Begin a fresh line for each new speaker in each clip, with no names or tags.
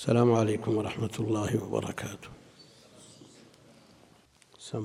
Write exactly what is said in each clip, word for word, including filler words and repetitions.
السلام عليكم ورحمة الله وبركاته. سم.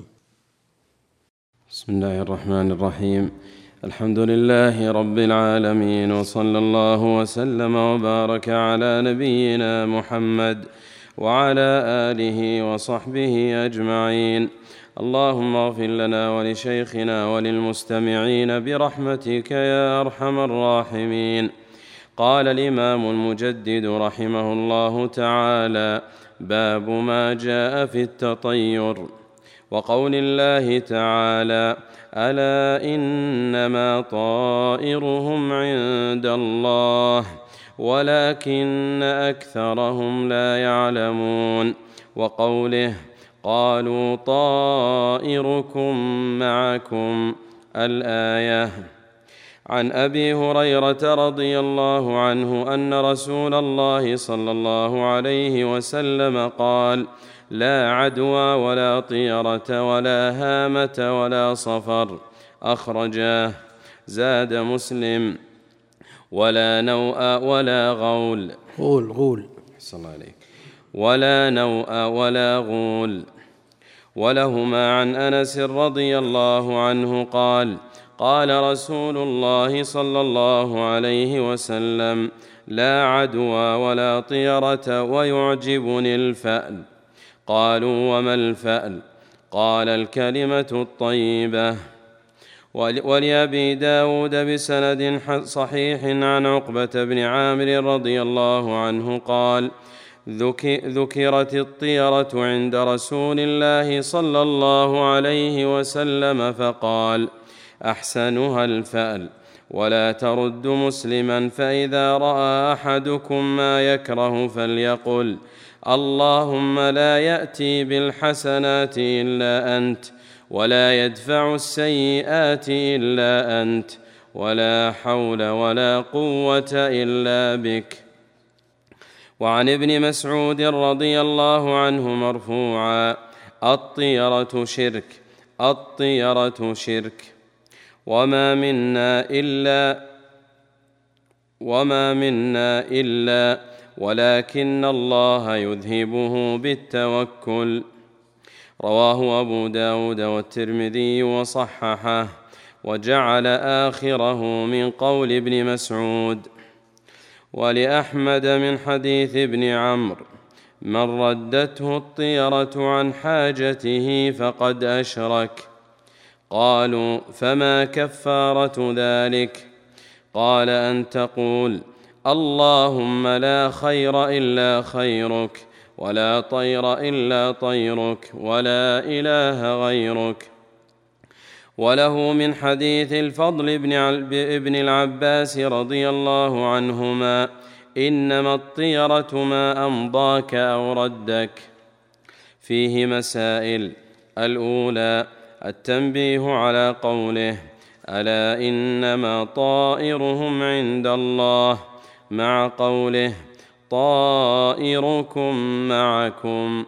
بسم الله الرحمن الرحيم. الحمد لله رب العالمين، وصلى الله وسلم وبارك على نبينا محمد وعلى آله وصحبه أجمعين. اللهم اغفر لنا ولشيخنا وللمستمعين برحمتك يا أرحم الراحمين. قال الإمام المجدد رحمه الله تعالى: باب ما جاء في التطير. وقول الله تعالى: ألا إنما طائرهم عند الله ولكن أكثرهم لا يعلمون. وقوله: قالوا طائركم معكم، الآية. عن أبي هريرة رضي الله عنه أن رسول الله صلى الله عليه وسلم قال: لا عدوى ولا طيرة ولا هامة ولا صفر. أخرجاه. زاد مسلم: ولا نوء ولا غول.
غول غول
صلى الله عليه. ولا نوء ولا غول. ولهما عن أنس رضي الله عنه قال: قال رسول الله صلى الله عليه وسلم: لا عدوى ولا طيرة ويعجبني الفأل. قالوا: وما الفأل؟ قال: الكلمة الطيبة. ولأبي داود بسند صحيح عن عقبة بن عامر رضي الله عنه قال: ذكرت الطيرة عند رسول الله صلى الله عليه وسلم فقال: أحسنها الفأل، ولا ترد مسلما، فإذا رأى أحدكم ما يكره فليقل: اللهم لا يأتي بالحسنات إلا أنت، ولا يدفع السيئات إلا أنت، ولا حول ولا قوة إلا بك. وعن ابن مسعود رضي الله عنه مرفوعا: الطيرة شرك، الطيرة شرك، وما منا إلا وما منا إلا ولكن الله يذهبه بالتوكل. رواه أبو داود والترمذي وصححه، وجعل آخره من قول ابن مسعود. ولأحمد من حديث ابن عمرو: من ردته الطيرة عن حاجته فقد أشرك. قالوا: فما كفارة ذلك؟ قال: أن تقول: اللهم لا خير إلا خيرك، ولا طير إلا طيرك، ولا إله غيرك. وله من حديث الفضل بن العباس رضي الله عنهما: إنما الطيرة ما أمضاك أو ردك. فيه مسائل. الأولى: التنبيه على قوله: ألا إنما طائرهم عند الله، مع قوله: طائركم معكم.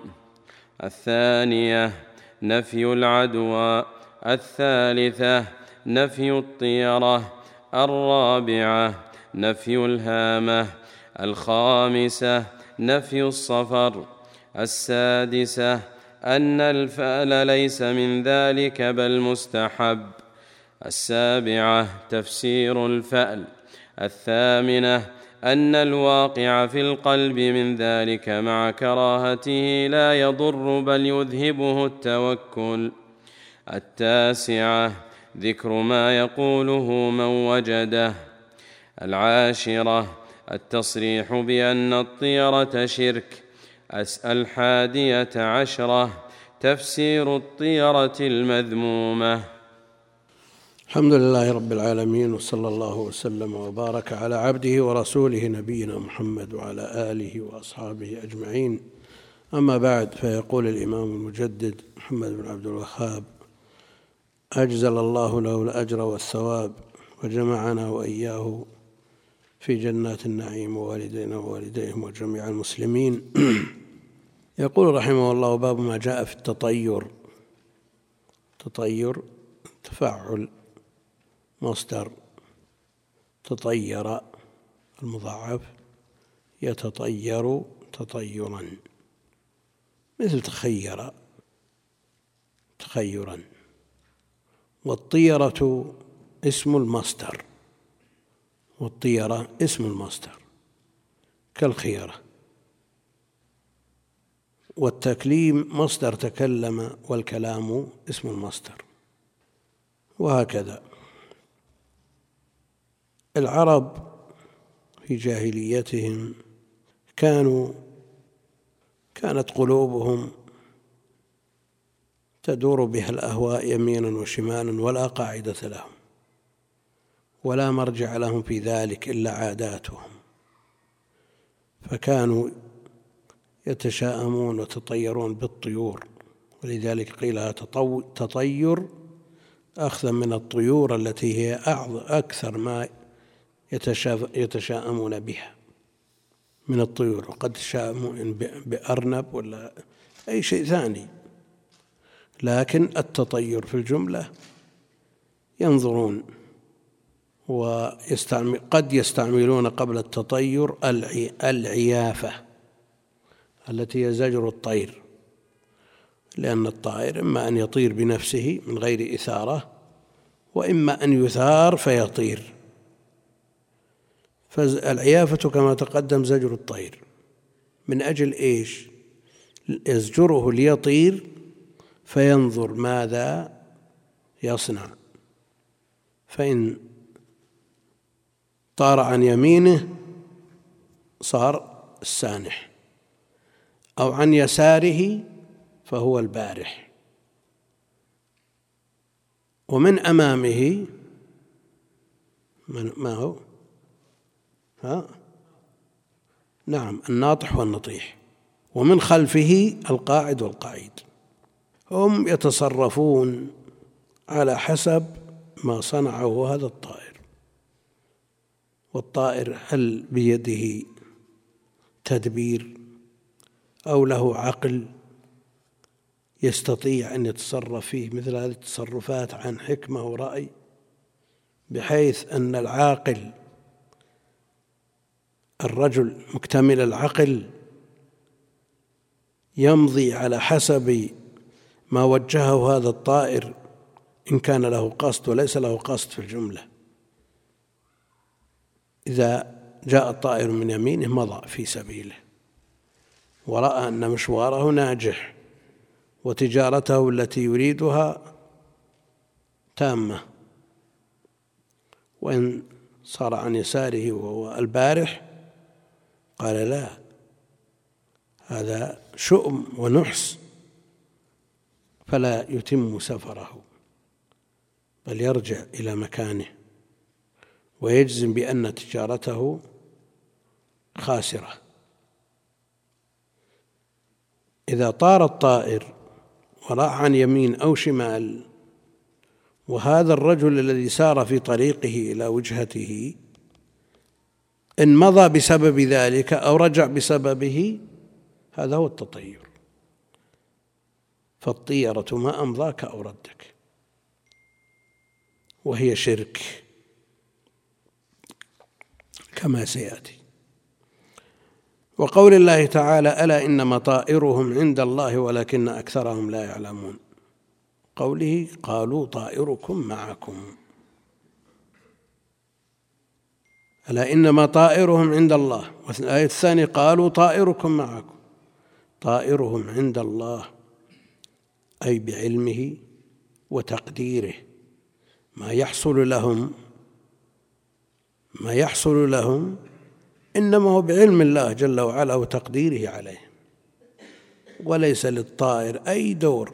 الثانية: نفي العدوى. الثالثة: نفي الطيرة. الرابعة: نفي الهامة. الخامسة: نفي الصفر. السادسة: أن الفأل ليس من ذلك بل مستحب. السابعة: تفسير الفأل. الثامنة: أن الواقع في القلب من ذلك مع كراهته لا يضر بل يذهبه التوكل. التاسعة: ذكر ما يقوله من وجده. العاشرة: التصريح بأن الطيرة شرك. الحادية عشرة: تفسير الطيرة المذمومة.
الحمد لله رب العالمين، وصلى الله وسلم وبارك على عبده ورسوله نبينا محمد وعلى آله وأصحابه أجمعين. أما بعد، فيقول الإمام المجدد محمد بن عبد الوهاب أجزل الله له الأجر والثواب، وجمعنا وإياه في جنات النعيم، ووالدينا ووالديهم وجميع المسلمين. يقول رحمه الله: باب ما جاء في التطير. تطير تفعل مصدر تطير المضاعف، يتطير تطيرا، مثل تخير تخيرا. والطيرة اسم المصدر، والطيرة اسم المصدر كالخيرة. والتكليم مصدر تكلم، والكلام اسم المصدر، وهكذا. العرب في جاهليتهم كانوا كانت قلوبهم تدور بها الأهواء يمينا وشمالا، ولا قاعدة لهم ولا مرجع لهم في ذلك إلا عاداتهم، فكانوا يتشاءمون وتطيرون بالطيور، ولذلك قيل تطير أخذا من الطيور التي هي أكثر ما يتشاءمون بها من الطيور، وقد تشاءمون بأرنب ولا أي شيء ثاني، لكن التطير في الجملة ينظرون ويستعمل قد يستعملون قبل التطير العيافة التي هي زجر الطير، لأن الطائر إما أن يطير بنفسه من غير إثارة، وإما أن يثار فيطير. فالعيافة كما تقدم زجر الطير، من أجل إيش؟ يزجره ليطير فينظر ماذا يصنع، فإن طار عن يمينه صار السانح، أو عن يساره فهو البارح، ومن أمامه ما هو؟ ها؟ نعم، الناطح والنطيح، ومن خلفه القاعد والقعيد. هم يتصرفون على حسب ما صنعه هذا الطائر. والطائر هل بيده تدبير أو له عقل يستطيع أن يتصرف فيه مثل هذه التصرفات عن حكمة ورأي، بحيث أن العاقل الرجل مكتمل العقل يمضي على حسب ما وجهه هذا الطائر، إن كان له قصد وليس له قصد في الجملة. إذا جاء الطائر من يمينه مضى في سبيله، ورأى أن مشواره ناجح وتجارته التي يريدها تامة، وإن صار عن يساره وهو البارح قال لا، هذا شؤم ونحس، فلا يتم سفره بل يرجع إلى مكانه ويجزم بأن تجارته خاسرة. إذا طار الطائر وراح عن يمين أو شمال، وهذا الرجل الذي سار في طريقه إلى وجهته إن مضى بسبب ذلك أو رجع بسببه، هذا هو التطير. فالطيرة ما أمضاك أو ردك، وهي شرك كما سيأتي. وقول الله تعالى: ألا إنما طائرهم عند الله ولكن أكثرهم لا يعلمون. قوله: قالوا طائركم معكم. ألا إنما طائرهم عند الله. والآية الثانية: قالوا طائركم معكم. طائرهم عند الله أي بعلمه وتقديره، ما يحصل لهم ما يحصل لهم إنما هو بعلم الله جل وعلا وتقديره عليه، وليس للطائر أي دور،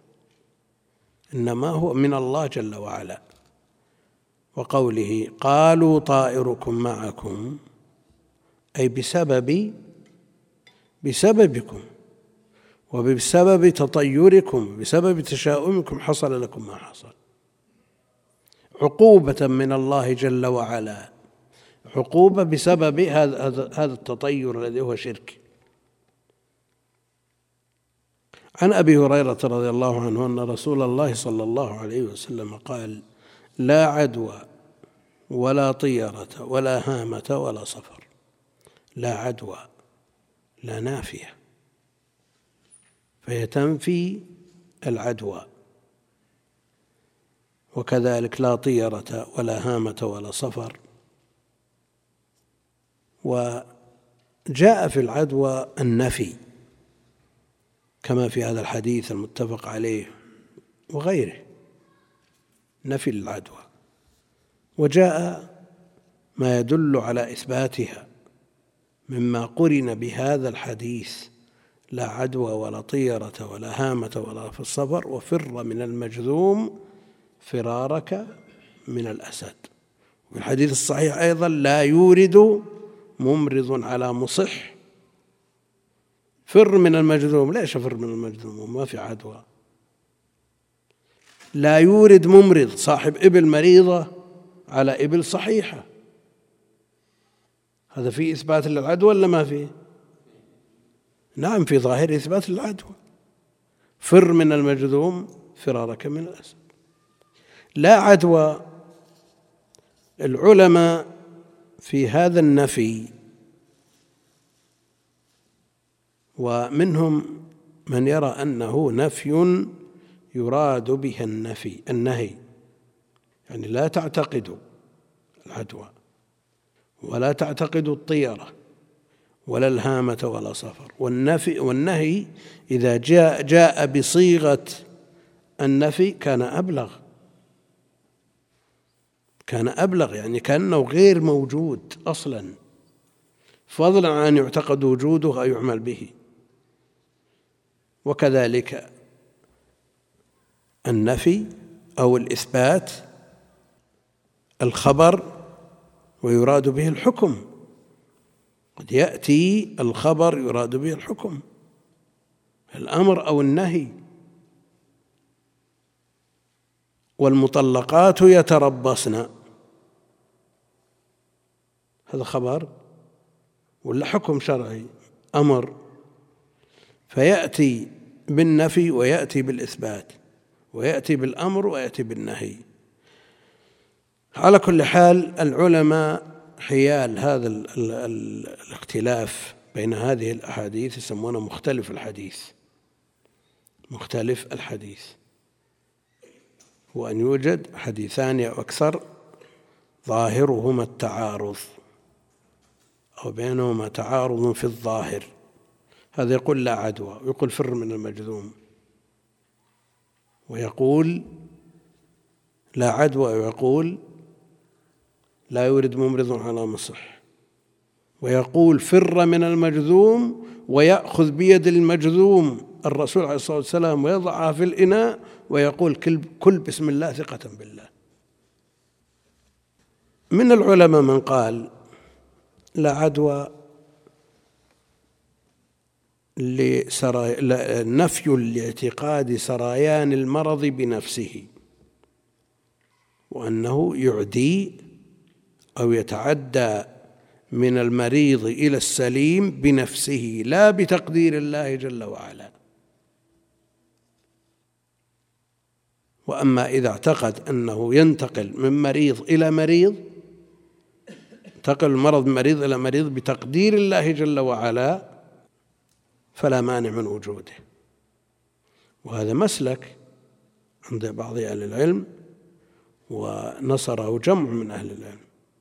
إنما هو من الله جل وعلا. وقوله: قالوا طائركم معكم أي بسبب بسببكم وبسبب تطيركم، بسبب تشاؤمكم حصل لكم ما حصل، عقوبة من الله جل وعلا، عقوبة بسبب هذا هذا التطير الذي هو شرك. عن أبي هريرة رضي الله عنه أن رسول الله صلى الله عليه وسلم قال: لا عدوى ولا طيرة ولا هامة ولا صفر. لا عدوى، لا نافية، فهي تنفي العدوى. وكذلك لا طيرة ولا هامة ولا صفر. وجاء في العدوى النفي كما في هذا الحديث المتفق عليه وغيره، نفي العدوى. وجاء ما يدل على إثباتها مما قرن بهذا الحديث: لا عدوى ولا طيرة ولا هامة ولا في الصفر، وفر من المجذوم فرارك من الأسد. وفي الحديث الصحيح أيضا: لا يورد ممرض على مصح. فر من المجذوم، ليش فر من المجذوم؟ ما في عدوى. لا يورد ممرض صاحب إبل مريضة على إبل صحيحة، هذا فيه إثبات للعدوى ولا ما فيه؟ نعم، في ظاهر إثبات للعدوى. فر من المجذوم فرارك من الأسد. لا عدوى، العلماء في هذا النفي ومنهم من يرى أنه نفي يراد به النفي النهي، يعني لا تعتقد العدوى ولا تعتقد الطيرة ولا الهامة ولا صفر. والنفي والنهي إذا جاء جاء بصيغة النفي كان أبلغ، كان أبلغ، يعني كأنه غير موجود أصلا، فضلا عن أن يعتقد وجوده أو يعمل به. وكذلك النفي أو الإثبات الخبر ويراد به الحكم، قد يأتي الخبر يراد به الحكم، الأمر أو النهي. والمطلقات يتربصن، هذا خبر ولا حكم شرعي؟ أمر، فيأتي بالنفي ويأتي بالإثبات ويأتي بالأمر ويأتي بالنهي. على كل حال العلماء حيال هذا ال ال ال الاختلاف بين هذه الأحاديث يسمونه مختلف الحديث. مختلف الحديث هو أن يوجد حديثان أو أكثر ظاهرهما التعارض أو بينهما تعارض في الظاهر، هذا يقول لا عدوى ويقول فر من المجذوم، ويقول لا عدوى ويقول لا يورد ممرض على مصح، ويقول فر من المجذوم ويأخذ بيد المجذوم الرسول عليه الصلاة والسلام ويضعها في الإناء ويقول كل بسم الله ثقة بالله. من العلماء من قال لا عدوى نفي لاعتقاد سريان المرض بنفسه، وأنه يعدي أو يتعدى من المريض إلى السليم بنفسه لا بتقدير الله جل وعلا. وأما إذا اعتقد أنه ينتقل من مريض إلى مريض، انتقل المرض من مريض إلى مريض بتقدير الله جل وعلا، فلا مانع من وجوده. وهذا مسلك عند بعض أهل العلم ونصره جمع من أهل العلم،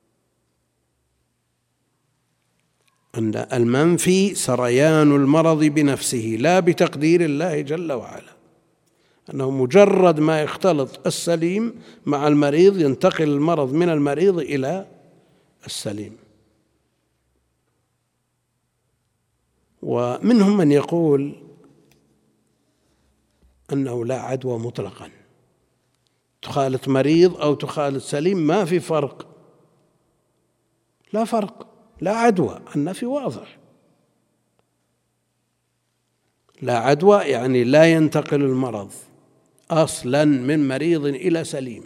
أن المنفي سريان المرض بنفسه لا بتقدير الله جل وعلا، أنه مجرد ما يختلط السليم مع المريض ينتقل المرض من المريض إلى السليم. ومنهم من يقول أنه لا عدوى مطلقا، تخالط مريض أو تخالط سليم ما في فرق، لا فرق، لا عدوى، النفي واضح. لا عدوى يعني لا ينتقل المرض أصلا من مريض إلى سليم.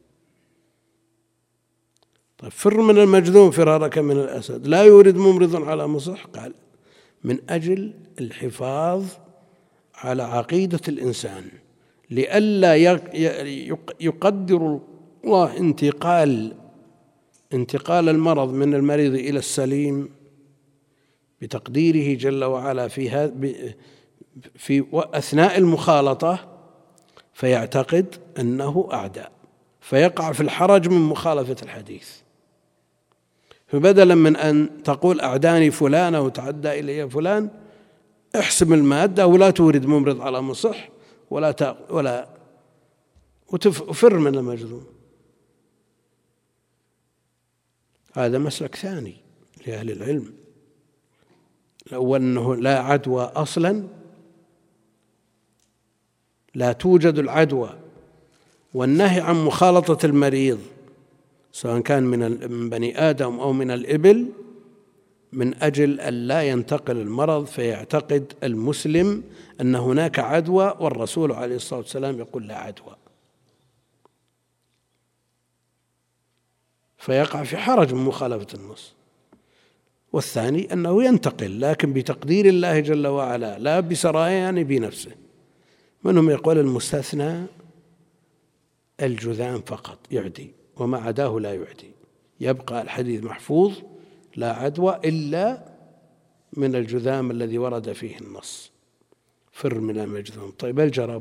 طيب فر من المجذوم فرارك من الأسد، لا يورد ممرض على مصح، قال من أجل الحفاظ على عقيدة الإنسان، لئلا يقدر الله انتقال انتقال المرض من المريض إلى السليم بتقديره جل وعلا في هذا في أثناء المخالطة فيعتقد أنه أعدى، فيقع في الحرج من مخالفة الحديث. فبدلا من أن تقول أعداني فلان أو تعدى إلي فلان، احسم المادة ولا تورد ممرض على مصح ولا ولا وفر من المجذوم. هذا مسلك ثاني لأهل العلم. الأول أنه لا عدوى أصلا، لا توجد العدوى، والنهي عن مخالطة المريض سواء كان من بني آدم أو من الإبل من أجل أن لا ينتقل المرض فيعتقد المسلم أن هناك عدوى، والرسول عليه الصلاة والسلام يقول لا عدوى، فيقع في حرج من مخالفة النص. والثاني أنه ينتقل لكن بتقدير الله جل وعلا لا بسريان بنفسه. منهم يقول المستثنى الجذام فقط يعدي وما عداه لا يعدي، يبقى الحديث محفوظ لا عدوى إلا من الجذام الذي ورد فيه النص، فر من المجذوم. طيب الجرب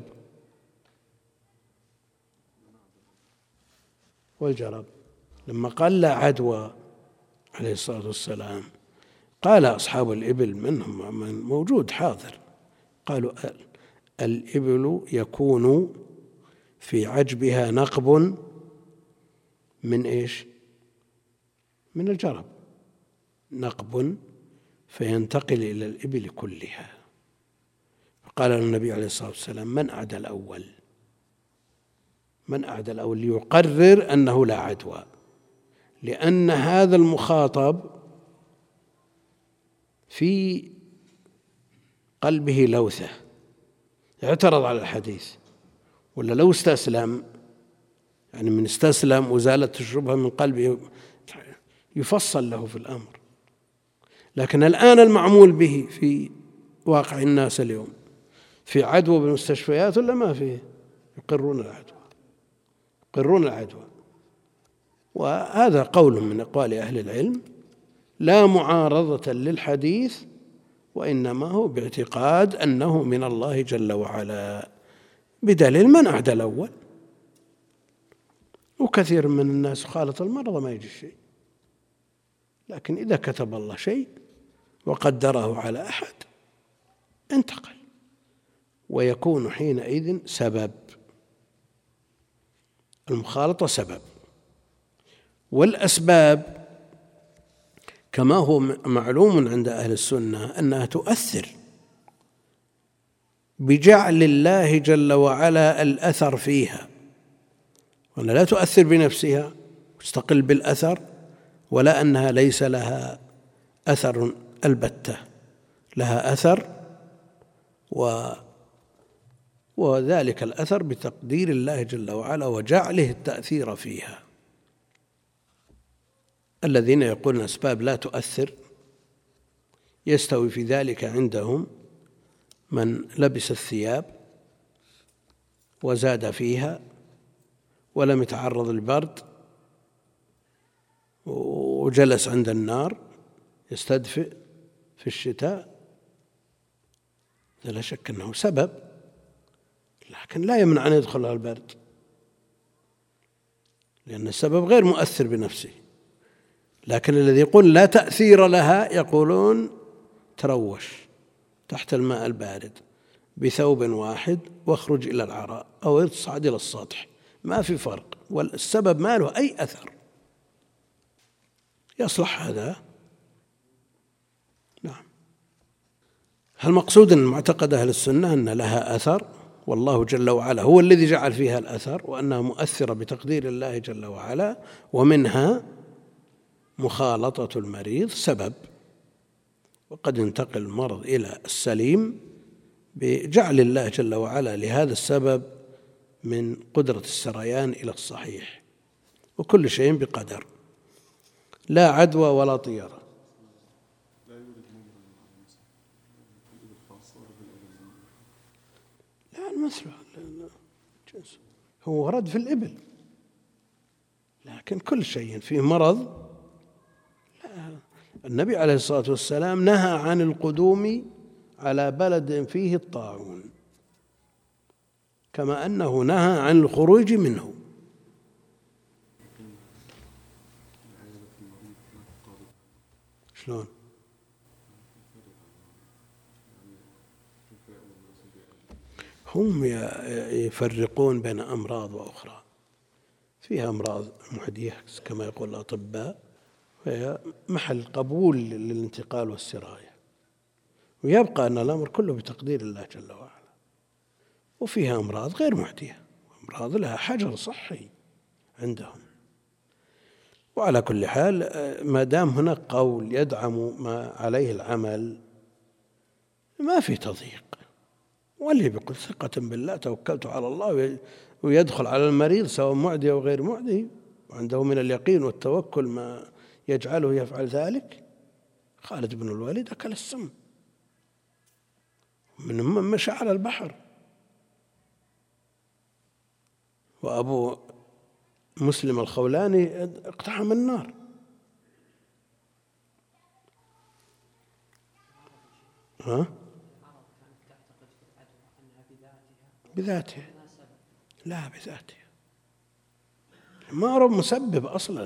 والجرب لما قال لا عدوى عليه الصلاة والسلام قال أصحاب الإبل منهم من موجود حاضر قالوا الإبل يكون في عجبها نقب من إيش؟ من الجرب، نقب فينتقل إلى الإبل كلها. فقال النبي عليه الصلاة والسلام من أعدى الأول؟ من أعدى الأول ليقرر أنه لا عدوى، لأن هذا المخاطب في قلبه لوثة اعترض على الحديث، ولا لو استسلم يعني من استسلم وزالت الشبهة من قلبه يفصل له في الأمر. لكن الآن المعمول به في واقع الناس اليوم في عدوى بالمستشفيات ولا ما فيه؟ يقرون العدوى، يقرون العدوى. وهذا قول من أقوال أهل العلم لا معارضة للحديث، وإنما هو باعتقاد أنه من الله جل وعلا، بدليل من أعدى الأول. وكثير من الناس خالط المرضى ما يجي شيء، لكن إذا كتب الله شيء وقدره على أحد انتقل، ويكون حينئذ سبب المخالطة سبب. والأسباب كما هو معلوم عند أهل السنة أنها تؤثر بجعل الله جل وعلا الأثر فيها، وأن لا تؤثر بنفسها تستقل بالأثر، ولا أنها ليس لها أثر البتة، لها أثر و وذلك الأثر بتقدير الله جل وعلا وجعله التأثير فيها. الذين يقولون أسباب لا تؤثر يستوي في ذلك عندهم من لبس الثياب وزاد فيها ولم يتعرض للبرد وجلس عند النار يستدفئ في الشتاء، لا شك أنه سبب، لكن لا يمنع أن يدخلها البرد، لأن السبب غير مؤثر بنفسه. لكن الذي يقول لا تأثير لها يقولون تروش تحت الماء البارد بثوب واحد واخرج إلى العراء أو اصعد إلى السطح، ما في فرق، والسبب ما له أي أثر. يصلح هذا؟ نعم. المقصود أن معتقد أهل السنة أن لها أثر، والله جل وعلا هو الذي جعل فيها الأثر، وأنها مؤثرة بتقدير الله جل وعلا، ومنها مخالطة المريض سبب، وقد ينتقل المرض إلى السليم بجعل الله جل وعلا لهذا السبب من قدرة السريان إلى الصحيح، وكل شيء بقدر، لا عدوى ولا طيرة. لا المثل هو ورد في الإبل، لكن كل شيء فيه مرض النبي عليه الصلاة والسلام نهى عن القدوم على بلد فيه الطاعون، كما أنه نهى عن الخروج منه. شلون؟ هم يفرقون بين أمراض وأخرى، فيها أمراض معدية كما يقول الأطباء، وهي محل قبول للانتقال والسراية، ويبقى أن الأمر كله بتقدير الله جل وعلا. وفيها أمراض غير معدية، أمراض لها حجر صحي عندهم. وعلى كل حال ما دام هناك قول يدعم ما عليه العمل ما في تضييق، واللي بيقول ثقة بالله توكلت على الله ويدخل على المريض سواء معدي أو غير معدي وعنده من اليقين والتوكل ما يجعله يفعل ذلك. خالد بن الوليد أكل السم، من مشى على البحر، وأبو مسلم الخولاني اقتحم النار. ها؟ بذاتها؟ لا، بذاتها، ما رب مسبب أصلا.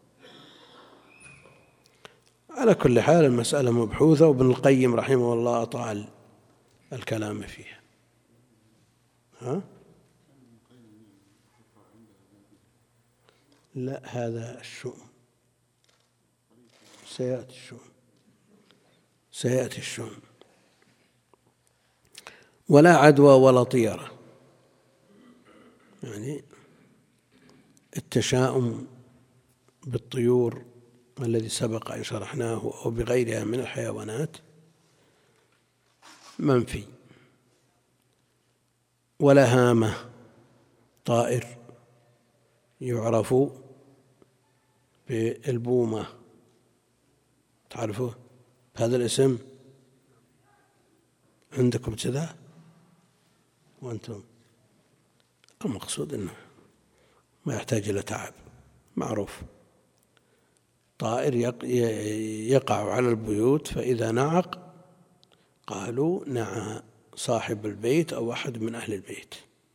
على كل حال المسألة مبحوثة، وابن القيم رحمه الله أطال الكلام فيها. ها؟ لا، هذا الشؤم، سيأتي الشؤم، سيأتي الشؤم. ولا عدوى ولا طيرة، يعني التشاؤم بالطيور الذي سبق أن شرحناه أو بغيرها من الحيوانات منفي. ولا هامة، طائر يعرف بالبومة، تعرفوه هذا الاسم عندكم كذا وأنتم؟ المقصود أنه ما يحتاج إلى تعب، معروف. طائر يقع على البيوت، فإذا نعق قالوا نعى صاحب البيت أو أحد من أهل البيت،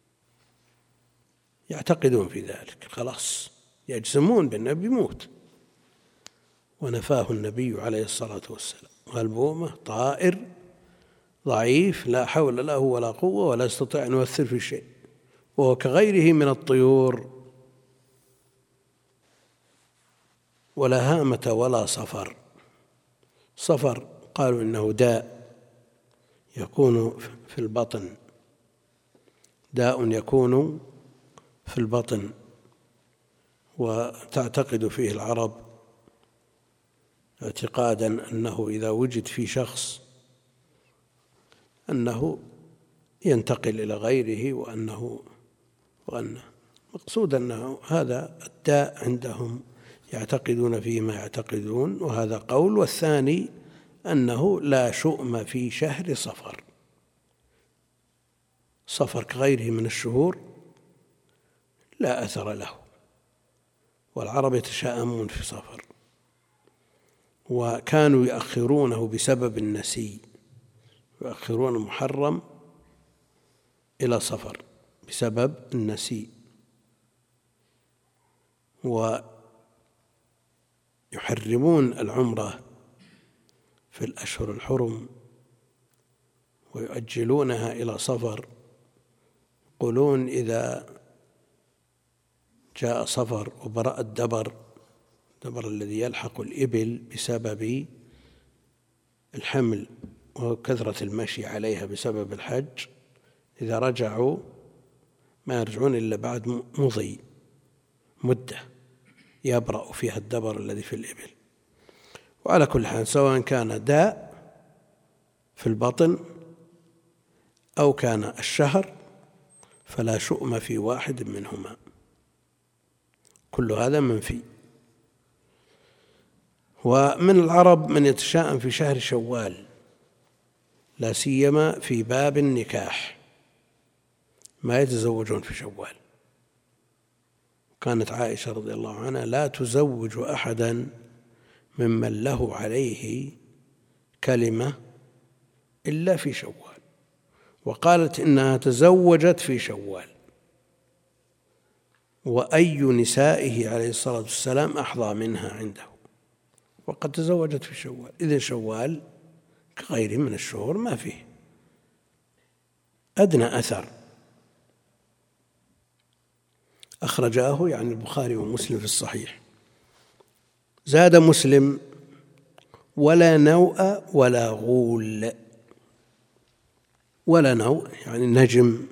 يعتقدون في ذلك، خلاص يجزمون بأنه بيموت. ونفاه النبي عليه الصلاة والسلام. والبومة طائر ضعيف لا حول له ولا قوة ولا يستطيع أن يؤثر في شيء، وهو كغيره من الطيور. ولا هامة ولا صفر. صفر قالوا إنه داء يكون في البطن، داء يكون في البطن، وتعتقد فيه العرب اعتقادا أنه إذا وجد في شخص أنه ينتقل إلى غيره، وأنه وأنه مقصود أنه هذا الداء عندهم يعتقدون فيه ما يعتقدون، وهذا قول. والثاني أنه لا شؤم في شهر صفر، صفر كغيره من الشهور لا أثر له، والعرب يتشاءمون في صفر، وكانوا يؤخرونه بسبب النسي، يؤخرون المحرم إلى صفر بسبب النسي، ويحرمون العمرة في الأشهر الحرم ويؤجلونها إلى صفر. يقولون إذا جاء صفر وبرأ الدبر، الدبر الذي يلحق الإبل بسبب الحمل وكثرة المشي عليها بسبب الحج، إذا رجعوا ما يرجعون إلا بعد مضي مدة يبرأ فيها الدبر الذي في الإبل. وعلى كل حال سواء كان داء في البطن أو كان الشهر فلا شؤم في واحد منهما، كل هذا منفي. ومن العرب من يتشاءم في شهر شوال، لا سيما في باب النكاح، ما يتزوجون في شوال. كانت عائشة رضي الله عنها لا تزوج أحدا ممن له عليه كلمة إلا في شوال، وقالت إنها تزوجت في شوال، وأي نسائه عليه الصلاة والسلام أحظى منها عنده، وقد تزوجت في شوال. إذن شوال كغيره من الشهور ما فيه أدنى أثر. أخرجاه يعني البخاري ومسلم في الصحيح. زاد مسلم: ولا نوء ولا غول. ولا نوء يعني نجم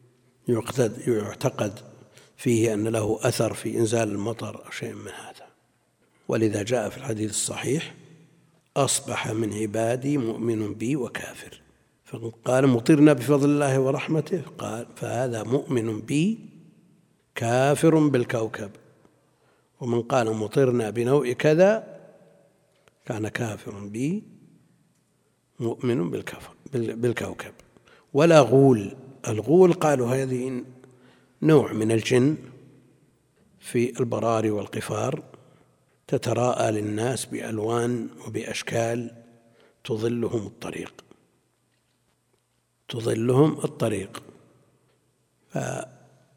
يعتقد فيه أن له أثر في إنزال المطر أو شيء من هذا، ولذا جاء في الحديث الصحيح: أصبح من عبادي مؤمن بي وكافر. فقال: مطرنا بفضل الله ورحمته، قال: فهذا مؤمن بي كافر بالكوكب. ومن قال: مطرنا بنوء كذا، كان كافر بي مؤمن بالكوكب. ولا غول. الغول قالوا هذه نوع من الجن في البراري والقفار، تتراءى للناس بألوان وبأشكال تظلهم الطريق تظلهم الطريق فهذه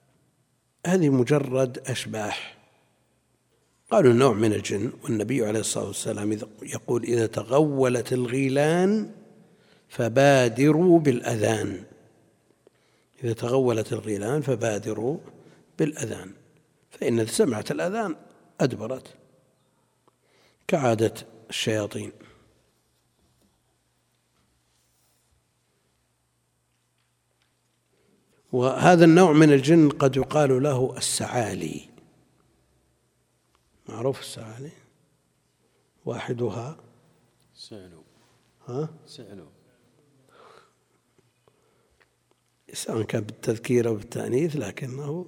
مجرد أشباح. قالوا نوع من الجن. والنبي عليه الصلاة والسلام يقول: إذا تغولت الغيلان فبادروا بالأذان. إذا تغولت الغيلان فبادروا بالأذان، فإن إذا سمعت الأذان أدبرت كعادة الشياطين. وهذا النوع من الجن قد يقال له السعالي. معروف السعالي؟ واحدها
سعلو.
ها؟
سعلو.
سواء كان بالتذكير أو بالتأنيث، لكنه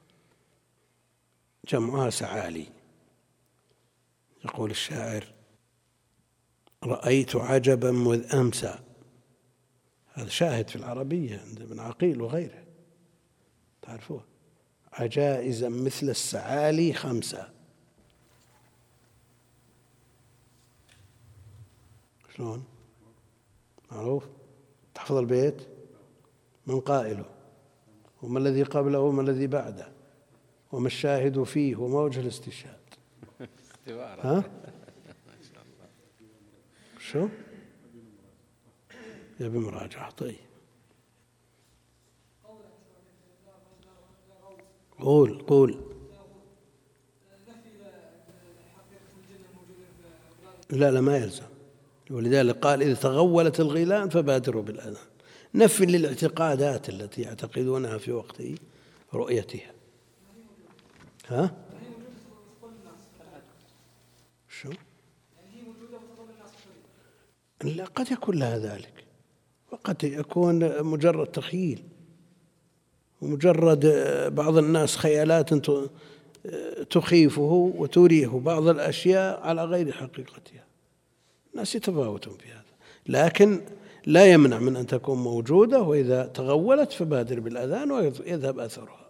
جمعها سعالي. يقول الشاعر: رأيت عجبا مذ أمسى. هذا شاهد في العربية عند ابن عقيل وغيره، تعرفوه: عجائز مثل السعالي خمسة. شلون؟ معروف؟ تحفظ البيت؟ من قائله؟ وما الذي قبله وما الذي بعده وما الشاهد فيه وما وجه الاستشهاد؟ ها؟ شو؟ يا بمراجعة. طيب قول قول. لا لا ما يلزم، ولذلك قال: إذا تغولت الغيلان فبادروا بالأذان. نفي للاعتقادات التي يعتقدونها في وقت رؤيتها. ها؟ شو؟ لا، قد يكون لها ذلك، وقد يكون مجرد تخيل، ومجرد بعض الناس خيالات تخيفه وتريه بعض الأشياء على غير حقيقتها. الناس يتفاوتون في هذا، لكن لا يمنع من أن تكون موجودة، وإذا تغولت فبادر بالأذان ويذهب أثرها.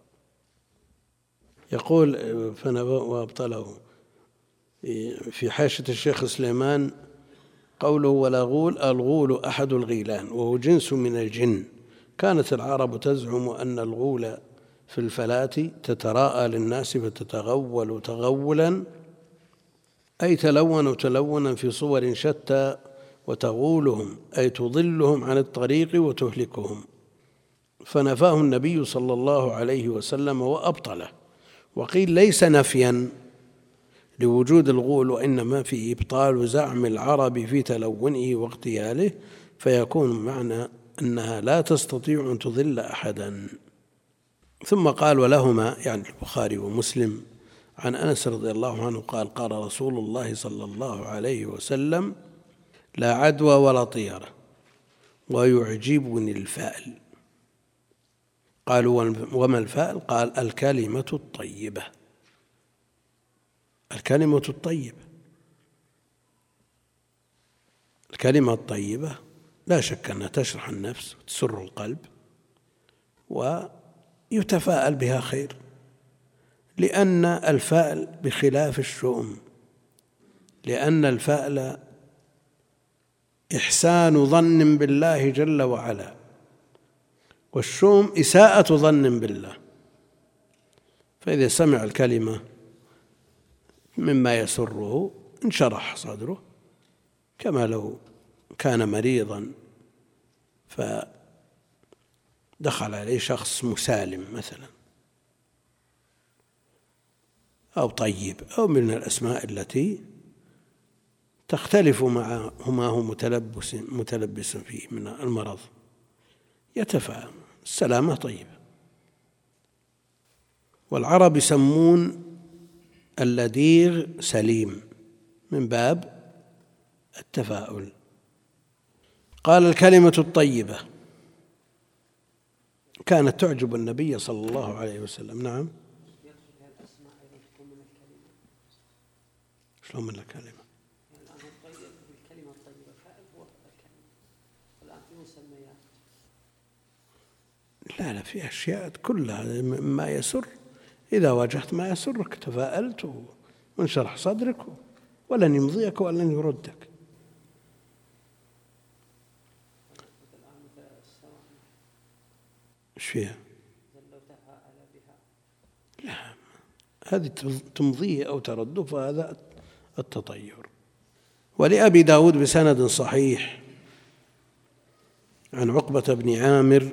يقول وابطله في حاشية الشيخ سليمان قوله: ولا غول. الغول أحد الغيلان، وهو جنس من الجن. كانت العرب تزعم أن الغول في الفلاة تتراءى للناس فتتغول تغولا، أي تلون تلونا في صور شتى، وتغولهم أي تضلهم عن الطريق وتهلكهم. فنفاه النبي صلى الله عليه وسلم وأبطله. وقيل ليس نفيا لوجود الغول، وإنما في إبطال زعم العرب في تلونه واغتياله، فيكون معنى أنها لا تستطيع أن تضل أحدا. ثم قال: ولهما يعني البخاري ومسلم عن أنس رضي الله عنه قال: قال رسول الله صلى الله عليه وسلم: لا عدوى ولا طيرة، ويعجبني الفأل. قالوا: وما الفأل؟ قال: الكلمة الطيبة. الكلمة الطيبة الكلمة الطيبة لا شك أنها تشرح النفس وتسر القلب ويتفاءل بها خير، لأن الفأل بخلاف الشؤم لأن الفأل إحسان ظن بالله جل وعلا، والشوم إساءة ظن بالله. فإذا سمع الكلمة مما يسره انشرح صدره، كما لو كان مريضا فدخل عليه شخص مسالم مثلا أو طيب أو من الأسماء التي تختلف مع ما هو متلبس متلبس فيه من المرض، يتفاهم السلامة طيبة. والعرب يسمون اللديغ سليم من باب التفاؤل. قال الكلمة الطيبة كانت تعجب النبي صلى الله عليه وسلم. نعم. شلون من الكلمة؟ لا لا، في أشياء كلها ما يسر. إذا واجهت ما يسرك تفاءلت وانشرح صدرك ولن يمضيك ولن يردك. ايش فيها؟ لا، هذه تمضيه أو ترده، فهذا التطير. ولأبي داود بسند صحيح عن عقبة بن عامر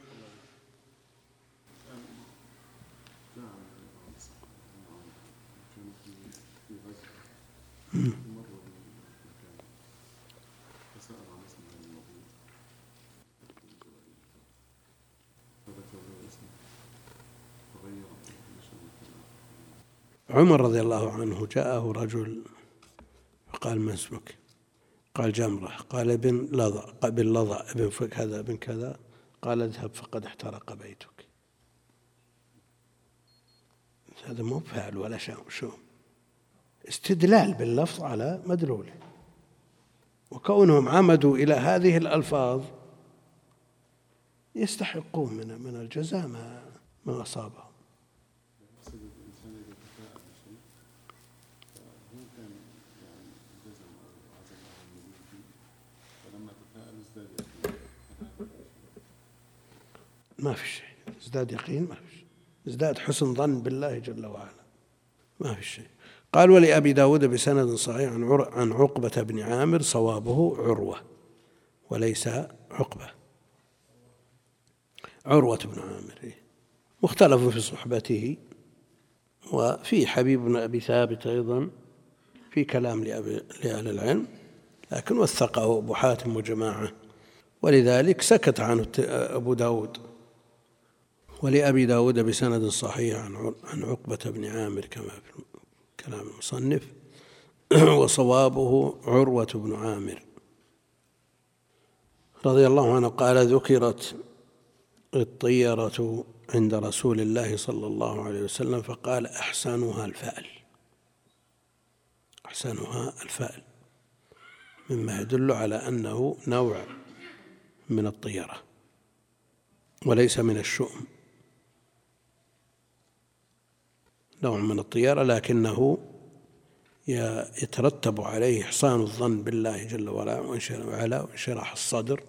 عمر رضي الله عنه جاءه رجل فقال: ما اسمك؟ قال: جمرة. قال: ابن لظى ابن لظى ابن كذا ابن كذا. قال: اذهب فقد احترق بيتك. هذا مو فعل ولا شو، استدلال باللفظ على مدلوله. وكونهم عمدوا إلى هذه الألفاظ يستحقون من من الجزاء ما ما أصابهم. ما في شيء ازداد يقين، ما في شيء ازداد حسن ظن بالله جل وعلا، ما في شيء. قال: ولأبي داود بسند صحيح عن عقبة بن عامر صوابه عروة وليس عقبة. عروة بن عامر مختلف في صحبته، وفي حبيب بن أبي ثابت أيضا في كلام لأهل العلم، لكن وثقه أبو حاتم وجماعة، ولذلك سكت عنه أبو داود. ولأبي داود بسند صحيح عن عقبة بن عامر كما في كلام المصنف، وصوابه عروة بن عامر رضي الله عنه قال: ذكرت الطيرة عند رسول الله صلى الله عليه وسلم فقال: أحسنها الفأل. أحسنها الفأل مما يدل على أنه نوع من الطيرة وليس من الشؤم، نوع من الطيرة، لكنه يترتب عليه إحسان الظن بالله جل وعلا وانشراح الصدر،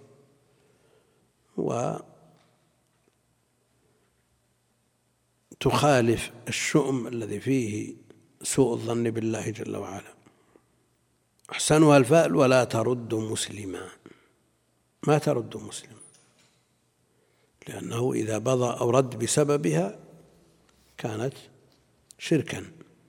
وتخالف الشؤم الذي فيه سوء الظن بالله جل وعلا. أحسنها الفأل ولا ترد مسلما، ما ترد مسلما، لأنه إذا بضى أو رد بسببها كانت شركا.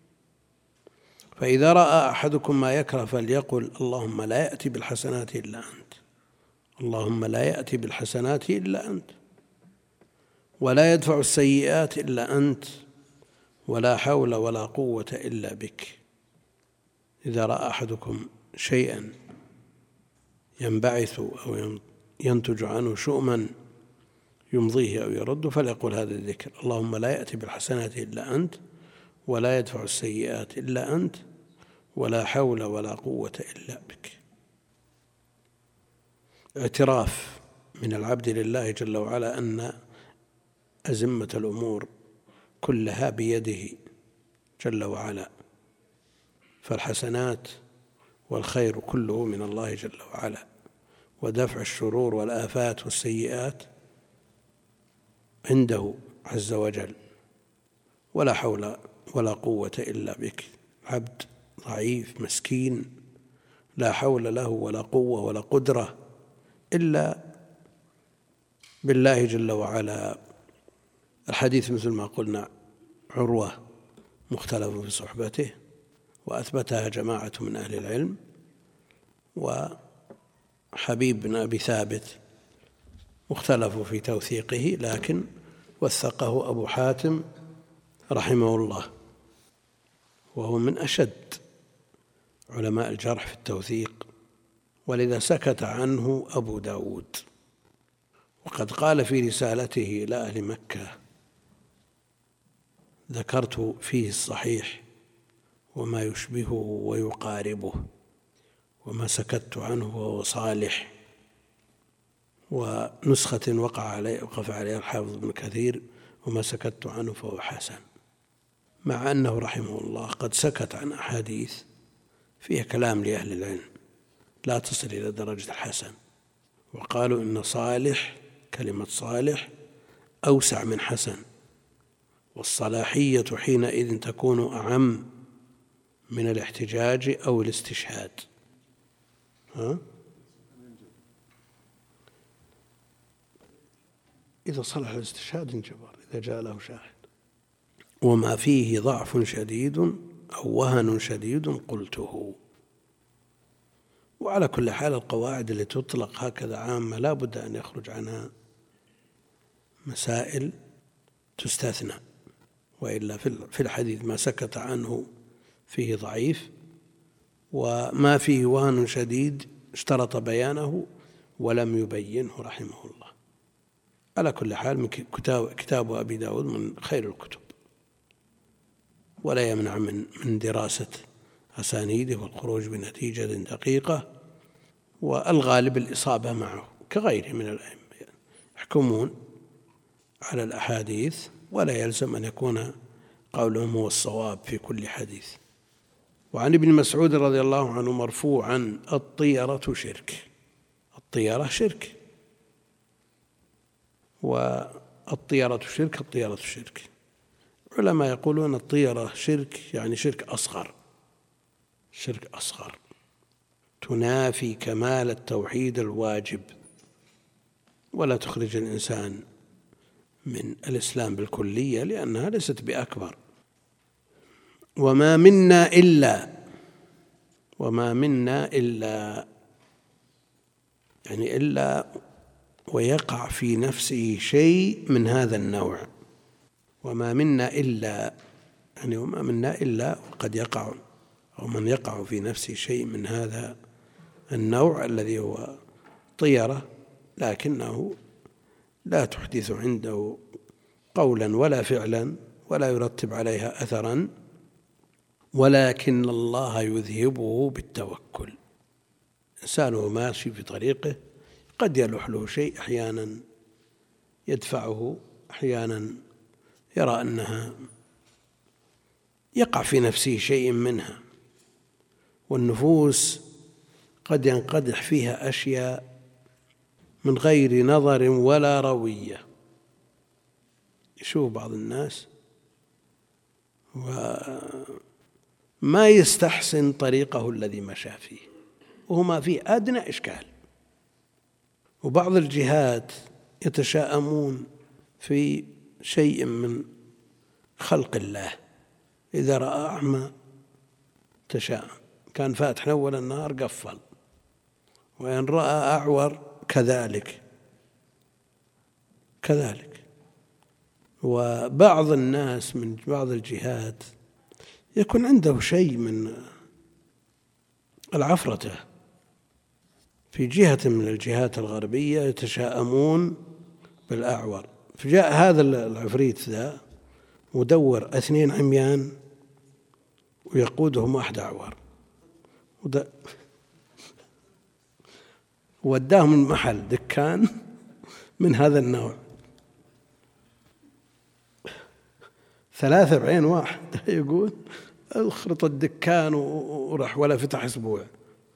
فإذا رأى أحدكم ما يكره فليقل: اللهم لا يأتي بالحسنات إلا أنت، اللهم لا يأتي بالحسنات إلا أنت، ولا يدفع السيئات إلا أنت، ولا حول ولا قوة إلا بك. إذا رأى أحدكم شيئا ينبعث أو ينتج عنه شؤما يمضيه أو يرد فليقول هذا الذكر: اللهم لا يأتي بالحسنات إلا أنت، ولا يدفع السيئات إلا أنت، ولا حول ولا قوة إلا بك. اعتراف من العبد لله جل وعلا أن أزمة الأمور كلها بيده جل وعلا، فالحسنات والخير كله من الله جل وعلا، ودفع الشرور والآفات والسيئات عنده عز وجل، ولا حول ولا قوة إلا بك. عبد ضعيف مسكين لا حول له ولا قوة ولا قدرة إلا بالله جل وعلا. الحديث مثل ما قلنا عروة مختلف في صحبته، وأثبتها جماعة من أهل العلم، وحبيب بن أبي ثابت مختلف في توثيقه، لكن وثقه أبو حاتم رحمه الله، وهو من أشد علماء الجرح في التوثيق، ولذا سكت عنه أبو داود. وقد قال في رسالته إلى أهل مكة: ذكرت فيه الصحيح وما يشبهه ويقاربه، وما سكت عنه وهو صالح. ونسخة وقع عليه وقف عليها الحافظ ابن كثير: وما سكت عنه فهو حسن، مع أنه رحمه الله قد سكت عن أحاديث فيها كلام لأهل العلم لا تصل إلى درجة الحسن، وقالوا إن صالح، كلمة صالح، أوسع من حسن، والصلاحية حينئذ تكون أعم من الاحتجاج أو الاستشهاد. ها؟ إذا صلح الاستشهاد انجبر، إذا جاء له شاهد. وما فيه ضعف شديد أو وهن شديد قلته. وعلى كل حال القواعد التي تطلق هكذا عامة لا بد أن يخرج عنها مسائل تستثنى، وإلا في الحديث ما سكت عنه فيه ضعيف، وما فيه وهن شديد اشترط بيانه ولم يبينه رحمه الله. على كل حال من كتاب, كتاب أبي داود من خير الكتب، ولا يمنع من من دراسة أسانيده والخروج بنتيجة دقيقة، والغالب الإصابة معه كغيره من الأئمة، يحكمون على الأحاديث ولا يلزم أن يكون قولهم هو الصواب في كل حديث. وعن ابن مسعود رضي الله عنه مرفوعا: الطيرة شرك. الطيرة شرك، والطيرة شرك، الطيرة شرك. علماء يقولون الطيرة شرك يعني شرك أصغر، شرك أصغر تنافي كمال التوحيد الواجب، ولا تخرج الإنسان من الإسلام بالكلية، لأنها ليست بأكبر. وما منا إلا وما منا إلا يعني إلا ويقع في نفسه شيء من هذا النوع. وما منا إلا يعني وما منا إلا وقد يقع أو من يقع في نفسه شيء من هذا النوع الذي هو طيرة، لكنه لا تحدث عنده قولا ولا فعلا ولا يرتب عليها أثرا، ولكن الله يذهبه بالتوكل. إنسانه ماشي في طريقه قد يلوح له شيء، أحيانا يدفعه، أحيانا يرى أنها يقع في نفسه شيء منها. والنفوس قد ينقدح فيها أشياء من غير نظر ولا روية. يشوف بعض الناس وما يستحسن طريقه الذي مشى فيه، وهما في أدنى إشكال. وبعض الجهات يتشاءمون في شيء من خلق الله، إذا رأى أعمى تشاءم، كان فاتح أول النهار قفل، وإن رأى أعور كذلك كذلك. وبعض الناس من بعض الجهات يكون عنده شيء من العفرة، في جهة من الجهات الغربية يتشاءمون بالأعور. فجاء هذا العفريت ذا مدور اثنين عميان ويقودهم واحد أعور، وداهم المحل دكان من هذا النوع، ثلاثة بعين واحد. يقول اخرط الدكان وراح ولا فتح أسبوع،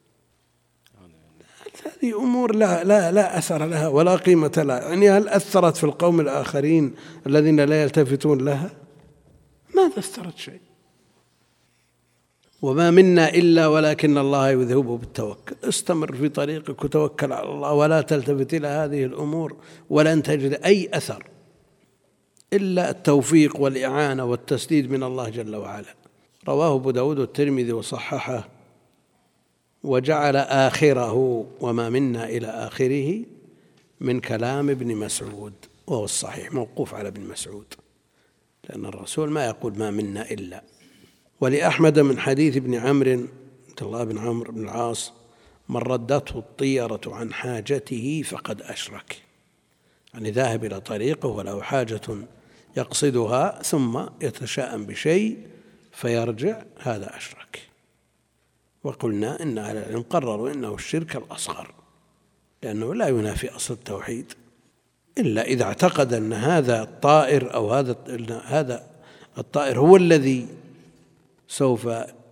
هذه أمور لا, لا, لا أثر لها ولا قيمة لها. يعني هل أثرت في القوم الآخرين الذين لا يلتفتون لها؟ ما أثرت شيء. وما منا إلا ولكن الله يذهبه بالتوكل. استمر في طريقك وتوكل على الله ولا تلتفت إلى هذه الأمور، ولن تجد أي أثر إلا التوفيق والإعانة والتسديد من الله جل وعلا. رواه أبو داود والترمذي وصححه، وجعل آخره وما منا إلى آخره من كلام ابن مسعود، وهو الصحيح موقوف على ابن مسعود، لأن الرسول ما يقول ما منا إلا. ولأحمد من حديث ابن عمرو عبد الله بن عمرو بن العاص: من ردته الطيرة عن حاجته فقد أشرك. يعني ذاهب إلى طريقه وله حاجة يقصدها ثم يتشاءم بشيء فيرجع، هذا أشرك. وقلنا إن أهل العلم قرروا إنه الشرك الأصغر، لأنه لا ينافي أصل التوحيد، إلا إذا اعتقد أن هذا الطائر أو هذا هذا الطائر هو الذي سوف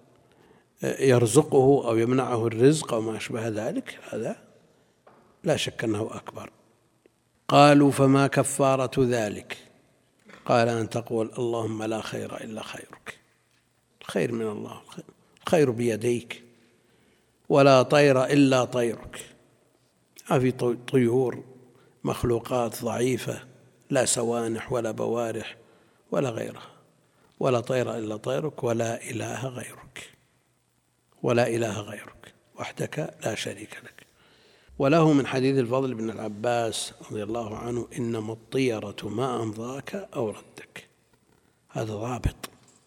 يرزقه أو يمنعه الرزق أو ما أشبه ذلك، هذا لا شك أنه أكبر. قالوا: فما كفارة ذلك؟ قال: أن تقول اللهم لا خير إلا خيرك. الخير من الله، الخير بيديك، ولا طير إلا طيرك. ما في طيور مخلوقات ضعيفة لا سوانح ولا بوارح ولا غيرها، ولا طير إلا طيرك، ولا إله غيرك، ولا إله غيرك وحدك لا شريك لك. وله من حديث الفضل بن العباس رضي الله عنه: إنما الطيرة ما أمضاك أو ردك. هذا ضابط،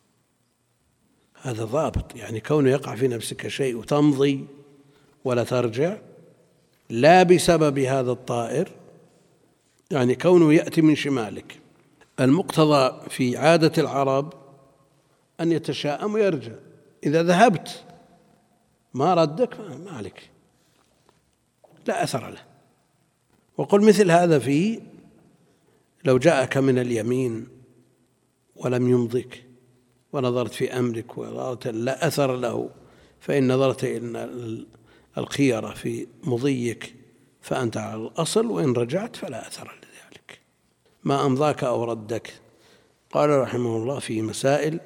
هذا ضابط، يعني كونه يقع في نفسك شيء وتمضي ولا ترجع لا بسبب هذا الطائر، يعني كونه يأتي من شمالك. المقتضى في عادة العرب أن يتشاءم ويرجع، إذا ذهبت ما ردك ما عليك، لا أثر له. وقل مثل هذا في لو جاءك من اليمين ولم يمضك ونظرت في أمرك ونظرت لا أثر له، فإن نظرت إن الخيرة في مضيك فأنت على الأصل، وإن رجعت فلا أثر لذلك. ما أمضاك أو ردك. قال رحمه الله في مسائل: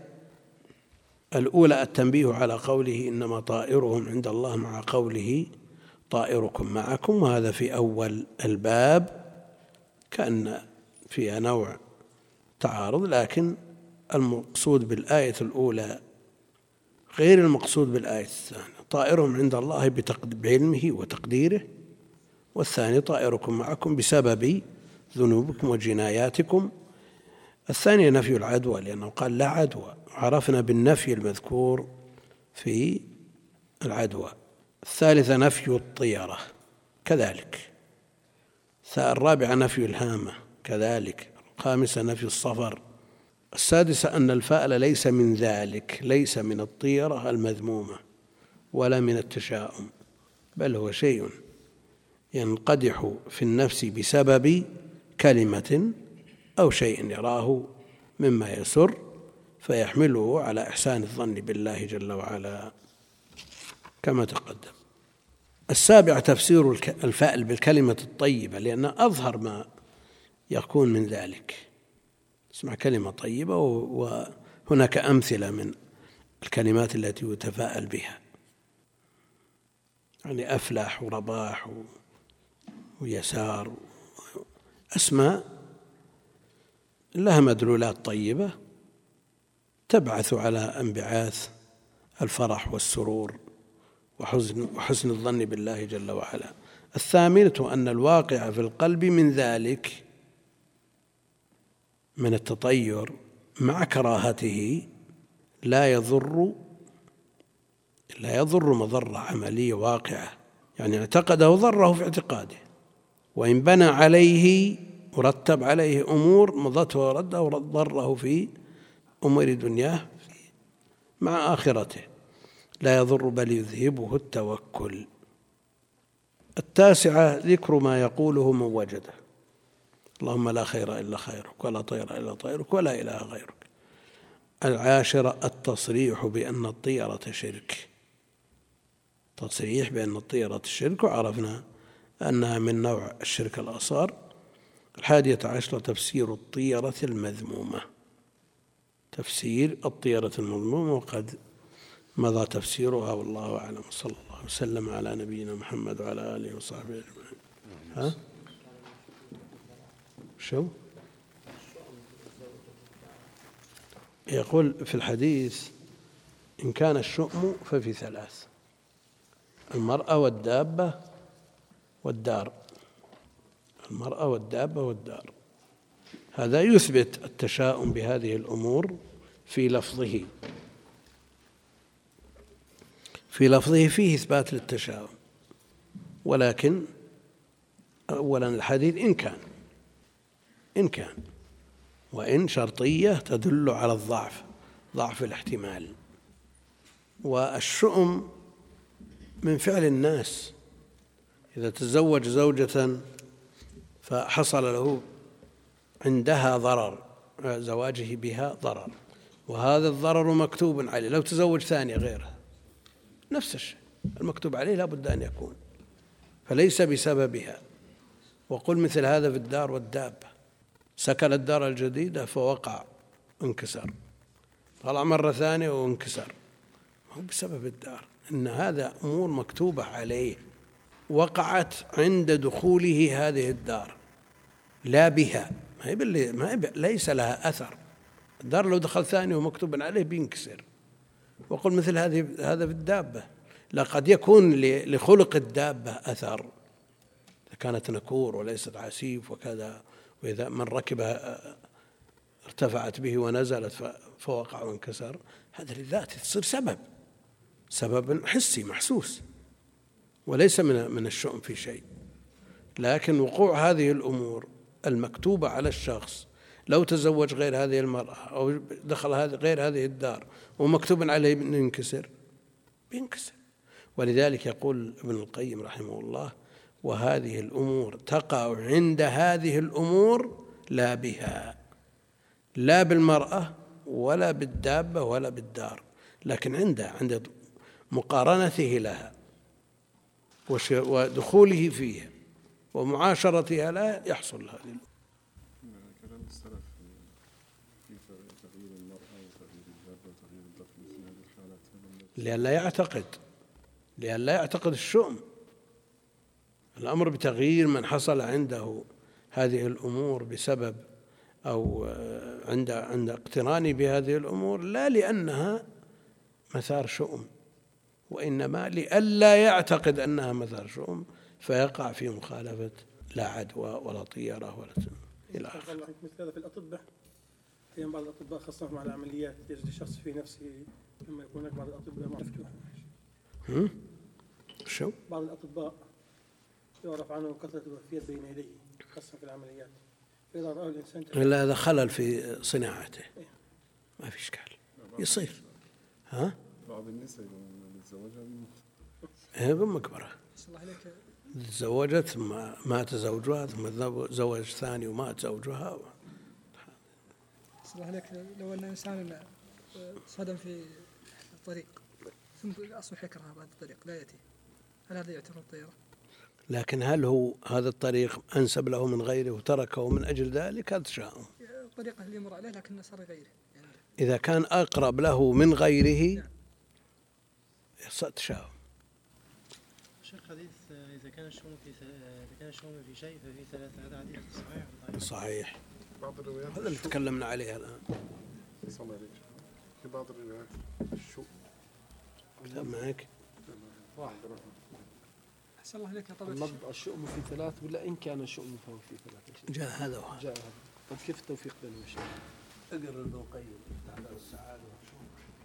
الأولى التنبيه على قوله إنما طائرهم عند الله، مع قوله طائركم معكم، وهذا في أول الباب كأن فيها نوع تعارض، لكن المقصود بالآية الأولى غير المقصود بالآية الثانية. طائرهم عند الله بعلمه وتقديره، والثاني طائركم معكم بسبب ذنوبكم وجناياتكم. الثانية نفي العدوى، لأنه قال لا عدوى، عرفنا بالنفي المذكور في العدوى. الثالثة نفي الطيرة كذلك. الرابعة نفي الهامة كذلك. الخامسة نفي الصفر. السادسة أن الفأل ليس من ذلك، ليس من الطيرة المذمومة ولا من التشاؤم، بل هو شيء ينقدح في النفس بسبب كلمة أو شيء يراه مما يسر فيحمله على إحسان الظن بالله جل وعلا كما تقدم. السابع تفسير الفأل بالكلمة الطيبة، لأن أظهر ما يكون من ذلك. اسمع كلمة طيبة، وهناك أمثلة من الكلمات التي يتفاءل بها، يعني أفلح ورباح ويسار، أسماء لها مدلولات طيبة تبعث على انبعاث الفرح والسرور وحسن, وحسن الظن بالله جل وعلا. الثامنة أن الواقع في القلب من ذلك، من التطير مع كراهته، لا يضر لا يضر مضرة عملية واقعة، يعني اعتقده ضره في اعتقاده، وإن بنى عليه ورتب عليه أمور مضته ورده وضره في أمور دنياه مع آخرته، لا يضر بل يذهبه التوكل. التاسعة ذكر ما يقوله من وجده: اللهم لا خير إلا خيرك، ولا طير إلا طيرك، ولا إله غيرك. العاشرة التصريح بأن الطيرة شرك، تصريح بأن الطيرة شرك، وعرفنا أنها من نوع الشرك الأصغر. الحادية عشرة تفسير الطيرة المذمومة، تفسير الطيرة المذمومة، وقد مضى تفسيرها والله أعلم. صلى الله وسلم على نبينا محمد وعلى آله وصحبه أجمعين. ها؟ شو؟ يقول في الحديث: إن كان الشؤم ففي ثلاث: المرأة والدابة والدار. المرأة والدابة والدار. هذا يثبت التشاؤم بهذه الأمور في لفظه، في لفظه فيه إثبات للتشاؤم، ولكن أولا الحديث إن كان إن كان وإن شرطية تدل على الضعف، ضعف الاحتمال. والشؤم من فعل الناس، إذا تزوج زوجة فحصل له عندها ضرر، زواجه بها ضرر، وهذا الضرر مكتوب عليه، لو تزوج ثانية غيرها نفس الشيء المكتوب عليه لا بد أن يكون، فليس بسببها. وقل مثل هذا في الدار والدابة: سكن الدار الجديدة فوقع انكسر، طلع مرة ثانية وانكسر، ما هو بسبب الدار، إن هذا أمور مكتوبة عليه وقعت عند دخوله هذه الدار لا بها، ما هي باللي ما هي ليس لها أثر. الدار لو دخل ثاني ومكتوب عليه بينكسر. وقل مثل هذه هذا في الدابة: لقد يكون لخلق الدابة أثر، إذا كانت نكور وليست عسيف وكذا، وإذا من ركبها ارتفعت به ونزلت فوقع وانكسر، هذا لذاته تصير سبب سبب حسي محسوس، وليس من من الشؤم في شيء. لكن وقوع هذه الأمور المكتوبة على الشخص، لو تزوج غير هذه المرأة أو دخل هذه غير هذه الدار ومكتوب عليه أن ينكسر، بينكسر. ولذلك يقول ابن القيم رحمه الله: وهذه الأمور تقع عند هذه الأمور لا بها، لا بالمرأة ولا بالدابة ولا بالدار، لكن عند عند مقارنته لها ودخوله فيها ومعاشرتها لا يحصل هذه.
كلام السلف في تغيير المرأة وتغيير الدابة وتغيير الدخل في هذه الحالات،
لئلا يعتقد لئلا يعتقد الشؤم. الأمر بتغيير من حصل عنده هذه الأمور بسبب أو عند عند اقترانه بهذه الأمور، لا لأنها مثار شؤم، وإنما لئلا يعتقد أنها مثار شؤم فيقع في مخالفة لا عدوى ولا طيرة ولا إلى آخره.
مثل هذا في الأطباء، في بعض الأطباء خاصة مع العمليات يجد الشخص في نفسه لما يكون هناك بعض الأطباء مفتوحة.
شو؟
بعض الأطباء يعرف عنه كثرة الوفيات بين يديه خاصة في العمليات، فإذا رأى الإنسان
إلا هذا خلل في صناعته ما في إشكال يصير. ها؟
بعض النساء يتزوجها
هي بمقبرة تزوجت ثم مات زوجها ثم زوج ثاني ومات زوجها.
صلى الله عليك، لو أن إنسان صدم في الطريق ثم أصبح يكره هذا الطريق لا يأتي، هل هذا يعتبر طيرة؟
لكن هل هو هذا الطريق أنسب له من غيره وتركه من أجل ذلك؟ هذا تشاؤم.
الطريق اللي يمر عليه لكن صار غيره يعني.
إذا كان أقرب له من غيره تشاؤم.
شيخ حديث إذا كان الشؤم في إذا كان الشؤم في شيء ففي ثلاثة، هذا حديث صحيح؟
صحيح.
بعض الروايات
هذا اللي تكلمنا عليه الآن.
صلى الله عليه وسلم في بعض الروايات الشؤم.
كتاب معك؟
واحد.
أحسن الله عليك. طبعا
اللفظ الشؤم في ثلاث ولا إن كان الشؤم فهو في ثلاث؟
جاء هذا وهذا.
جاء هذا. طيب كيف التوفيق بين الشيء؟
اقرأ ابن القيم تعالى السعادة.